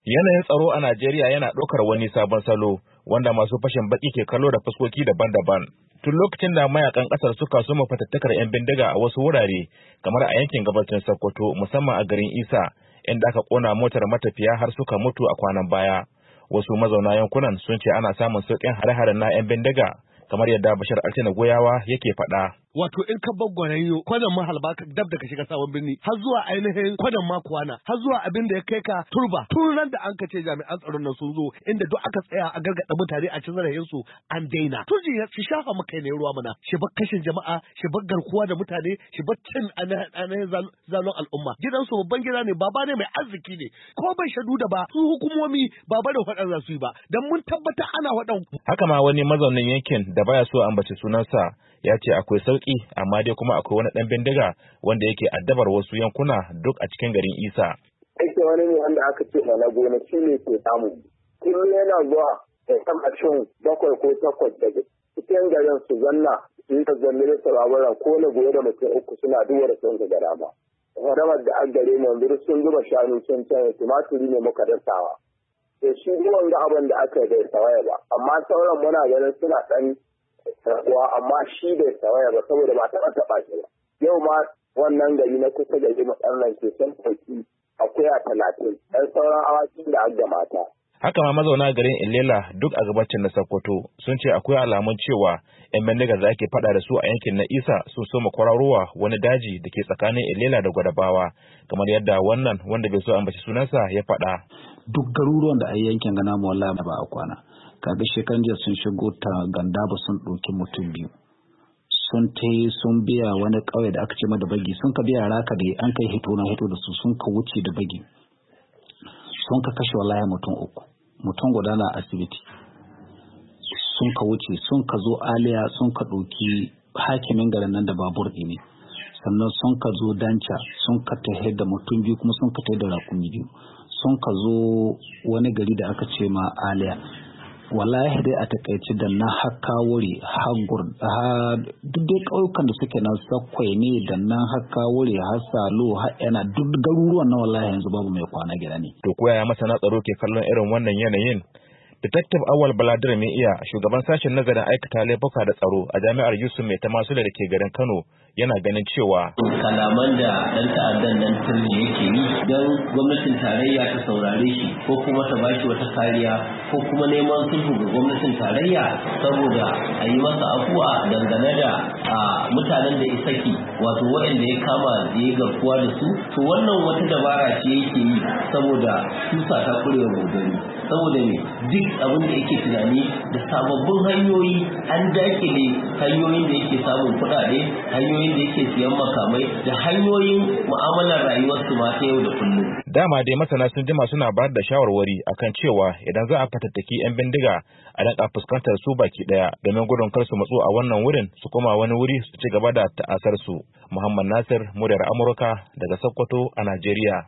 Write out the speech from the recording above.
Yanayin tsaro a Najeriya yana ɗaukar wani sabon salo wanda masu fashin baki ke kallo da fuskoki daban-daban. Tun lokacin da mayakan ƙasar suka soma fatattakar 'yan bindiga a wasu wurare kamar a yankin gabacin Sokoto musamman a garin Isa inda aka ƙona motar matafiya har suka mutu a kwanan baya. Wasu mazauna yankunan sun ce ana samun sauƙin hare-haren na 'yan bindiga kamar yadda Bashir Altina Goyawa yake faɗa. Wato in ka bar Gwarayyo kwanan mahalba ka dab da ka shiga sabon birni har zuwa ainihin kwanan Makwana har zuwa abin da ya kai ka Turba tun ran da an ka ce jami'an tsaron nan sun zo inda duk aka tsaya a gargaɗa mutane a ci zarafin su an daina. Turji shi shafa maka ne ruwa mana shi bar kashin jama'a shi bar garkuwa da mutane shi bar cin ainihin zalun al'umma. Gidansu babban gida ne baba ne mai arziki ne ko bai shadu da ba su hukumomi ba da faɗan za su yi ba dan mun tabbata ana faɗan. Haka ma wani mazaunin yankin da baya so a ambaci sunansa ya ce akwai sauki amma dai kuma akwai wani ɗan bindiga wanda yake addabar wasu yankuna duk a cikin garin Isa. Ake wani ne wanda aka ce na gonaki ne ke samu. Kullum yana zuwa ya kama cin 7 ko 8 daga cikin garin su zanna su yi zanne da sauraron ko na goye da mutum 3 suna duwar sun ga gara ba. Haramar da an gare mu yanzu sun zuba shanu sun can tumaturi ne muka dasawa. Da shi ruwan ga abin da aka bai tawaya ba amma sauran muna ganin suna ɗan rabuwa amma shi bai tawaya ba saboda ba taɓa shi ba. Yau ma wannan gari na kusa da yi matsalar ke son ɗauki akuya 30 ɗan sauran awaki da aga mata. Haka ma mazauna garin Ilela duk a gabacin na Sokoto sun ce akwai alamun cewa 'yan bindiga da ake faɗa da su a yankin na Isa sun soma kwararowa wani daji da ke tsakanin Ilela da Gwadabawa kamar yadda wannan wanda bai so ambaci sunansa ya faɗa. Duk garuruwan da a yankin gana mu wallahi ba a kwana. Kaga shekaran jiya sun shigo ta ganda ba sun ɗauki mutum 2 sun sun biya wani ƙauye da aka ce da bagi sun ka biya raka da an kai hito da su sun ka wuce da bagi sun ka kashe wallahi mutum 3 mutum guda na asibiti sun ka wuce sun ka zo aliya sun ka ɗauki hakimin garin nan da babur ne sannan sun ka zo danca sun ka tahe da mutum 2 kuma sun ka tahe da rakumi 2 sun ka zo wani gari da aka ce ma aliya wallahi dai a takaici da na haka wuri duk dai ƙauyukan da suke nan sakwai ne da nan haka wuri har salo har yana duk garuruwan na wallahi yanzu babu mai kwana gida ne. To koyaya masana tsaro ke kallon irin wannan yanayin? Detective Awal Baladir mai iya shugaban sashen nazarin aikata laifuka da tsaro a jami'ar Yusuf Mai Tamasule da ke garin Kano yana ganin cewa kalaman da ɗan ta'addan nan turmi yake yi don gwamnatin tarayya ta saurare shi ko kuma ta bashi wata kariya ko kuma neman sulhu ga gwamnatin tarayya saboda a yi masa afuwa dangane da mutanen da isaki wato waɗanda ya kama da ya garkuwa da su to wannan wata dabara ce yake yi saboda tusa ta kurewa gogari saboda me duk abin da yake tunani da sababbin hanyoyi an dakile hanyoyin da yake samun kuɗaɗe hanyoyin da yake siyan makamai da hanyoyin mu'amalar rayuwar su ma ta yau da kullum. Dama dai masana sun jima suna bayar da shawarwari akan cewa idan za a fatattaki 'yan bindiga a rinka fuskantar su baki daya domin gudun kar su matsu a wannan wurin su koma wani wuri su ci gaba da ta'asar su. Muhammad Nasir, muryar Amurka daga Sokoto a Najeriya.